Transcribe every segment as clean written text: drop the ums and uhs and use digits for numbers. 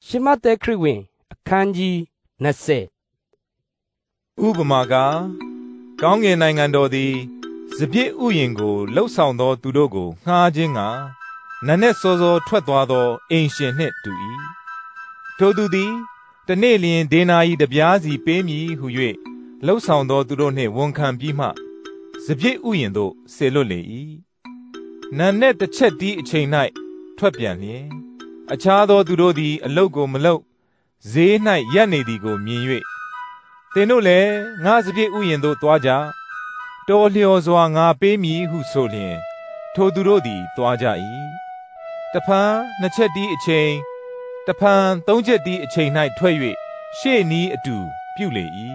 ရှမဿဲခရစ်ဝင်အခန်းကြီး20 ဥပမာကကောင်းကင်နိုင်ငံတော်သည်စပျစ်ဥယျာဉ်ကိုလှုပ်ဆောင်သောသူတို့ကိုငှားခြင်းကနတ်နှင့်စောစောထွက်သွားသောအိမ်ရှင်နှင့်တူ၏ထိုသူသည်တနေ့လျင်ဒေနာရိတစ်ပြားစီပေးမည်ဟု၍လှုပ်ဆောင်သောသူတို့နှင့်ဝန်ခံပြီးမှစပျစ်ဥယျာဉ်သို့ဆေလွတ်လေ၏နတ်နှင့်တစ်ချက်တီးအချိန်၌ထွက်ပြန်လျင်အခြားသောသူတို့သည်အလုပ်ကိုမလုပ်ဈေး၌ရပ်နေသည်ကိုမြင်၍သင်တို့လည်းငါစပျစ်ဥယျာဉ်သို့သွားကြတော်လျော်စွာငါပေးမည်ဟုဆိုလျင်ထိုသူတို့သည်သွားကြ၏တဖန်နှစ်ချက်တီးအချိန်တဖန်သုံးချက်တီးအချိန်၌ထွက်၍ရှေ့နီးအတူပြုလေ၏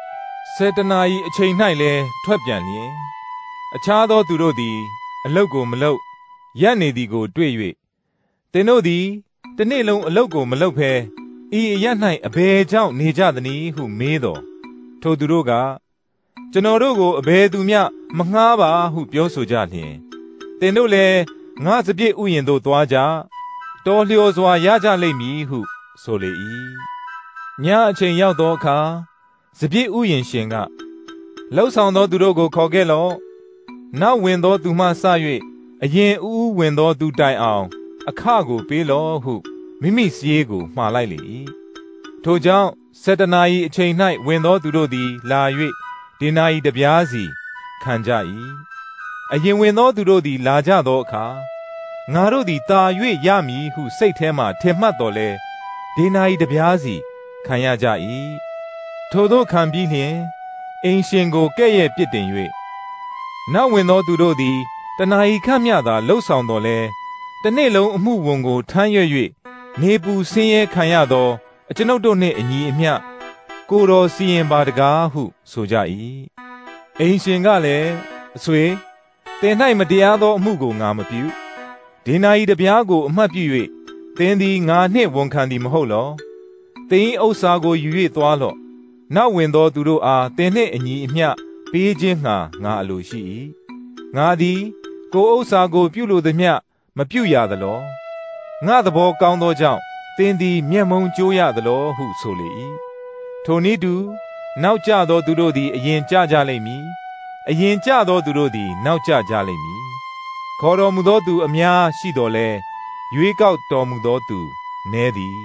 7 နာရီအချိန်၌လည်းထွက်ပြန်လျင်အခြားသောသူတို့သည်အလုပ်ကိုမလုပ်ရပ်နေသည်ကိုတွေ့၍သင်တို့သည်တနေ့လုံးအလုပ်ကိုမလုပ်ဘဲဤအရပ်၌အဘယ်ကြောင့်နေကြသနည်းဟုမေးတော်ထိုသူတို့ကကျွန်တော်တို့ကိုအဘယ်သူမျှမငှားပါဟုပြောဆိုကြလျင်သင်တို့လည်းငါစပျစ်ဥယျာဉ်သို့သွားကြတော်လျော်စွာရကြလိမ့်မည်ဟုဆိုလေ၏ညအချိန်ရောက်သောအခါစပျစ်ဥယျာဉ်ရှင်ကလှုပ်ဆောင်သောသူတို့ကိုခေါ်ခဲ့လော့နောက်ဝင်သောသူမှစ၍အရင်ဦးဝင်သောသူတိုင်အောင်အခကိုပေးလော့ဟုမိမိစည်းကိုမှားလိုက်လေ၏ထိုကြောင့်7 နာရီအချိန်၌ဝင်သောသူတို့သည်လာ၍ဒေနာရိတစ်ပြားစီခံကြ၏အရင်ဝင်သောသူတို့သည်လာကြသောအခါငါတို့သည်တာ၍ရမည်ဟုစိတ်ထဲမှထင်မှတ်တော်လဲဒေနာရိတစ်ပြားစီခံရကြ၏ထိုသို့ခံပြီးလျှင်အိမ်ရှင်ကိုကဲ့ရဲ့ပြစ်တင်၍နောက်ဝင်သောသူတို့သည်တနာရီခန့်မျှသာလှုပ်ဆောင်တော်လဲတနေ့လုံးအမှုဝန်ကိုထမ်းရွက်၍နေပူဆင်းရဲခံရသောအကျွန်ုပ်တို့နှင့်အညီအမျှကိုယ်တော်စီရင်ပါတကားဟုဆိုကြ၏အိမ်ရှင်ကလည်းအဆွေသင်၌မတရားသောအမှုကိုငါမပြုဒေနာရိတစ်ပြားကိုအမှတ်ပြု၍သင်သည်ငါနှင့်ဝန်ခံသည်မဟုတ်လောသင်၏ဥစ္စာကိုယူ၍သွားလော့နောက်ဝင်သောသူတို့အားသင်နှင့်အညီအမျှပေးခြင်းငှာငါအလိုရှိ၏ငါသည်ကိုယ်ဥစ္စာကိုပြုလိုသည်မျှမပြုရသလောငါသဘောကောင်းသောကြောင့်သင်သည်မျက်မုံကျိုးရသလောဟုဆိုလေ၏ထိုနည်းတူနောက်ကျသောသူတို့သည်အရင်ကျကြလိမ့်မည်အရင်ကျသောသူတို့သည်နောက်ကျကြလိမ့်မည်ခေါ်တော်မူသောသူအများရှိတော်လဲရွေးကောက်တော်မူသောသူနည်းသည်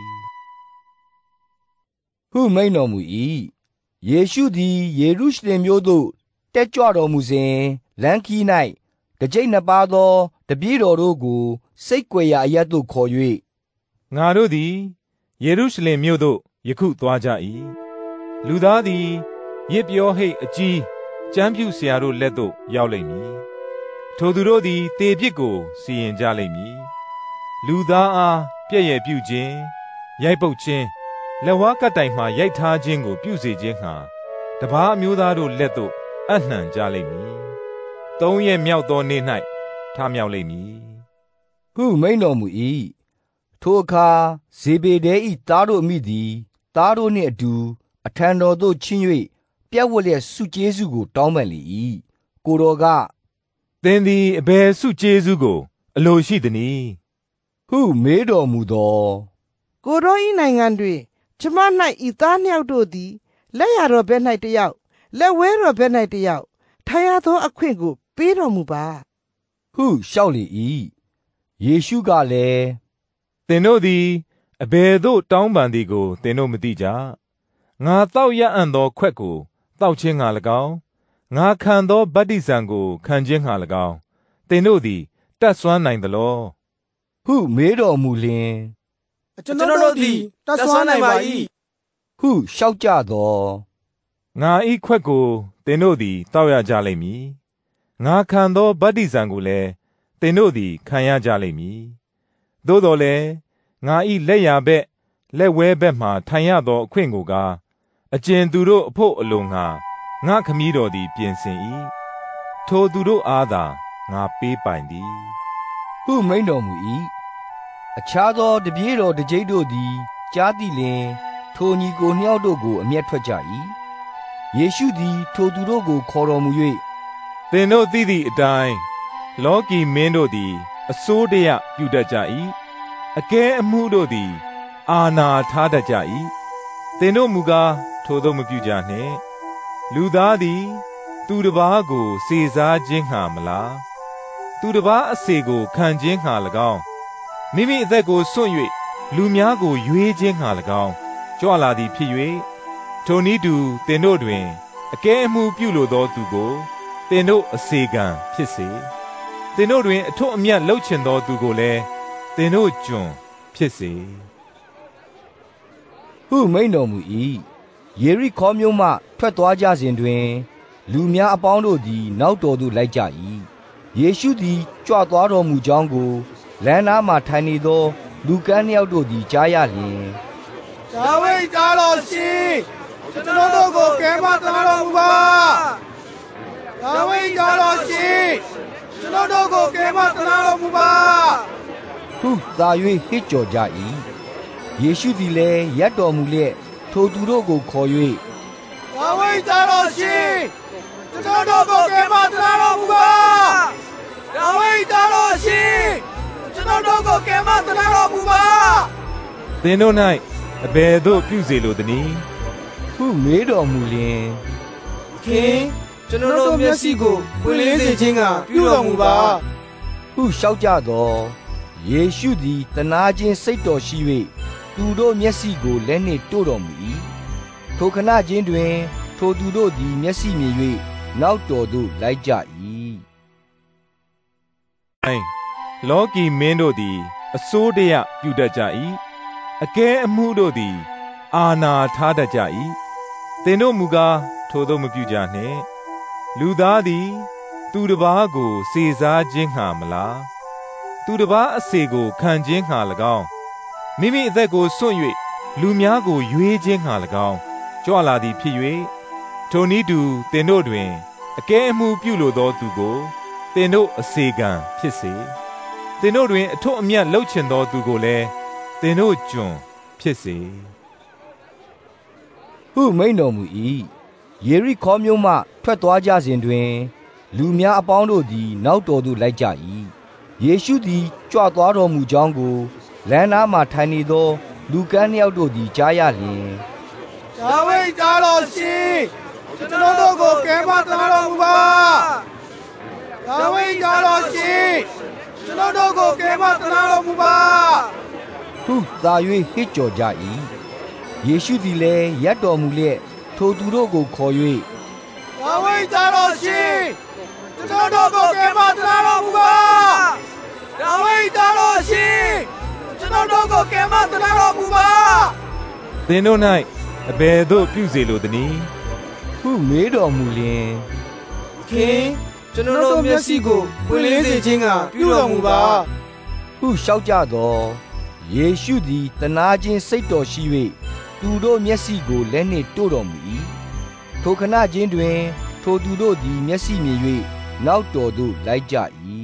ဟုမိန့်တော်မူ၏ယေရှုသည်ယေရုရှလင်မြို့သို့တက်ကြွတော်မူစဉ်လမ်းခီး၌တစ်ကျိပ်နှစ်ပါးသောတပည့်တော်တို့ကိုစိတ်ကြွယ်ရာအရပ်သို့ခေါ်၍ငါတို့သည်ယေရုရှလင်မြို့သို့ယခုသွားကြ၏လူသားသည်ရစ်ပြောဟိတ်အကြီးကျမ်းပြုဆရာတို့လက်သို့ရောက်လိမ့်မည်ထိုသူတို့သည်တေပြစ်ကိုစီရင်ကြလိမ့်မည်လူသားအားပြည့်ရဲ့ပြုခြင်းရိုက်ပုတ်ခြင်းလက်ဝါးကပ်တိုင်မှရိုက်ထားခြင်းကိုပြုစေခြင်းဟာတပါးအမျိုးသားတို့လက်သို့အနှံကြလိမ့်မည်3 ရက်မြောက်သောနေ့၌ထမြောက်လိမ့်မည်ဟုမိန့်တော်မူ၏ထိုအခါဇေဗေဒဲ၏သားတို့အမိသည်သားတို့နှင့်အတူအထံတော်သို့ချဉ်း၍ပြပ်ဝပ်လျက်ဆုကျေးဇူးကိုတောင်းပန်လေ၏ကိုတော်ကသင်သည်အဘယ်ဆုကျေးဇူးကိုအလိုရှိသနည်းဟုမေးတော်မူသောကိုတော်၏နိုင်ငံတွင်ကျမ၌ဤသားနှစ်ယောက်တို့သည်လက်ရတော်ဘက်၌တစ်ယောက်လက်ဝဲတော်ဘက်၌တစ်ယောက်ထိုင်ရသောအခွင့်ကိုပေးတော်မူပါဟုလျှောက်လေ၏ယေရှုကလည်းသင်တို့သည်အဘယ်သို့တောင်းပန်သည်ကိုသင်တို့မသိကြငါတောက်ရအံ့သောခွက်ကိုတောက်ခြင်းငှာ၎င်းငါခံသောဗတ္တိဇံကိုခံခြင်းငှာ၎င်းသင်တို့သည်တတ်စွမ်းနိုင်သလောဟုမေးတော်မူလျင်ကျွန်တော်တို့သည်တတ်စွမ်းနိုင်ပါ၏ဟုလျှောက်ကြသောငါဤခွက်ကိုသင်တို့သည်တောက်ရကြလိမ့်မည်ငါခံသောဗတ္တိဇံကိုလည်းသင်တို့သည်ခံရကြလိမ့်မည်သို့တော်လည်းငါဤလက်ရာဘက်လက်ဝဲဘက်မှထိုင်ရသောအခွင့်ကိုကအကျဉ်သူတို့အဖို့အလိုငါငါခမည်းတော်သည်ပြင်ဆင်၏ထိုသူတို့အားသာငါပေးပိုင်သည်ဟုမိန့်တော်မူ၏အခြားသောတပည့်တော်တစ်ကျိပ်တို့သည်ကြားသိလျှင်ထိုညီကိုနှစ်ယောက်တို့ကိုအမျက်ထွက်ကြ၏ယေရှုသည်ထိုသူတို့ကိုခေါ်တော်မူ၍သင်တို့သိသည့်အတိုင်းလောကီမင်းတို့သည်အစိုးတရပြုတတ်ကြ၏အကဲအမှုတို့သည်အာဏာထားတတ်ကြ၏သင်တို့မူကားထိုသို့မပြုကြနှင့်လူသားသည်သူတစ်ပါးကိုစေစားခြင်းငှာမလားသူတစ်ပါးအစေကိုခံခြင်းငှာ၎င်းမိမိအသက်ကိုစွန့်၍လူများကိုရွေးခြင်းငှာ၎င်းကြွလာသည်ဖြစ်၍ထိုနည်းတူသင်တို့တွင်အကဲအမှုပြုလိုသောသူကိုသင်တို့အစေခံဖြစ်စေသင်တို့တွင်အထွတ်အမြတ်လှုပ်ချင်သောသူကိုလည်းသင်တို့ကျွန်ဖြစ်စေဟုမိန့်တော်မူ၏ယေရိခေါမြို့မှထွက်သွားကြစဉ်တွင်လူများအပေါင်းတို့သည်နောက်တော်သို့လိုက်ကြ၏ယေရှုသည်ကြွသွားတော်မူကြောင်းကိုလမ်းနားမှထိုင်နေသောလူကန်းနှစ်ယောက်တို့သည်ကြားရလျှင်ဒါဝိဒ်သားတော်ရှင်ကျွန်တော်တို့ကိုကယ်မသနာတော်မူပါဒါဝိဒ်သားတော်ရှင်ကျွန်တော်တို့ကိုကယ်မသနာတော်မူပါဟုသာ၍ဟစ်ကြော်ကြ၏ယေရှုသည်လည်းရပ်တော်မူလျက်ထိုသူတို့ကိုခေါ်၍ဒါဝိဒ်သားတော်ရှင်ကျွန်တော်တို့ကိုကယ်မသနာတော်မူပါဒါဝိဒ်သားတော်ရှင်ကျွန်တော်တို့ကိုကယ်မသနာတော်မူပါသင်တို့၌အဘယ်သို့ပြုစေလိုသနည်းဟုမေးတော်မူလျင်ခင်ကျွန်တော်တို့မျက်စိကိုပွင့်လင်းစေခြင်းကပြုတော်မူပါဟုလျှောက်ကြသောယေရှုသည်တနာခြင်းစိတ်တော်ရှိ၍သူတို့မျက်စိကိုလက်နှင့်တို့တော်မူ၏ထိုခဏချင်းတွင်ထိုသူတို့သည်မျက်စိမြင်၍နောက်တော်သို့လိုက်ကြ၏လောကီမင်းတို့သည်အစိုးတရပြုတတ်ကြ၏အကဲအမှုတို့သည်အာဏာထားတတ်ကြ၏သင်တို့မူကားထိုသို့မပြုကြနှင့်လူသားသည်သူတစ်ပါးကိုစေစားခြင်းငှာမလားသူတစ်ပါးအစေကိုခံခြင်းငှာ၎င်းမိမိအသက်ကိုစွန့်၍လူများကိုရွေးခြင်းငှာ၎င်းကြွလာသည်ဖြစ်၍ထိုနည်းတူသင်တို့တွင်အကဲအမှုပြုလိုသောသူကိုသင်တို့အစေခံဖြစ်စေသင်တို့တွင်အထွတ်အမြတ်လှုပ်ချင်သောသူကိုလည်းသင်တို့ကျွန်ဖြစ်စေဟုမိန့်တော်မူ၏ယေရိခေါမြို့မှထွက်သွားကြစဉ်တွင်လူများအပေါင်းတို့သည်နောက်တော်သို့လိုက်ကြ၏ယေရှုသည်ကြွသွားတော်မူကြောင်းကိုလမ်းနားမှထိုင်နေသောလူကန်းနှစ်ယောက်တို့သည်ကြားရလျှင်ဒါဝိဒ်သားတော်ရှင်ကျွန်တော်တို့ကိုကယ်မသနာတော်မူပါဒါဝိဒ်သားတော်ရှင်ကျွန်တော်တို့ကိုကယ်မသနာတော်မူပါဟုသာ၍ဟစ်ကြော်ကြ၏ယေရှုသည်လည်းရပ်တော်မူလျက်ထိုသူတို့ကိုခေါ်၍ဒါဝိဒ်သားတော်ရှင်ကျွန်တော်တို့ကိုကယ်မသနာတော်မူပါဒါဝိဒ်သားတော်ရှင်ကျွန်တော်တို့ကိုကယ်မသနာတော်မူပါသင်တို့၌အဘယ်သို့ပြုစေလိုသနည်းဟုမေးတော်မူလျင်ခင်ကျွန်တော်တို့မျက်စိကိုပွင့်လင်းစေခြင်းကပြုတော်မူပါဟုလျှောက်ကြသောယေရှုသည်တနာခြင်းစိတ်တော်ရှိ၍သူတို့မျက်စိကိုလက်နှင့်တို့တော်မူ၏ထိုခဏချင်းတွင်ထိုသူတို့သည်မျက်စိမြင်၍နောက်တော်သို့လိုက်ကြ၏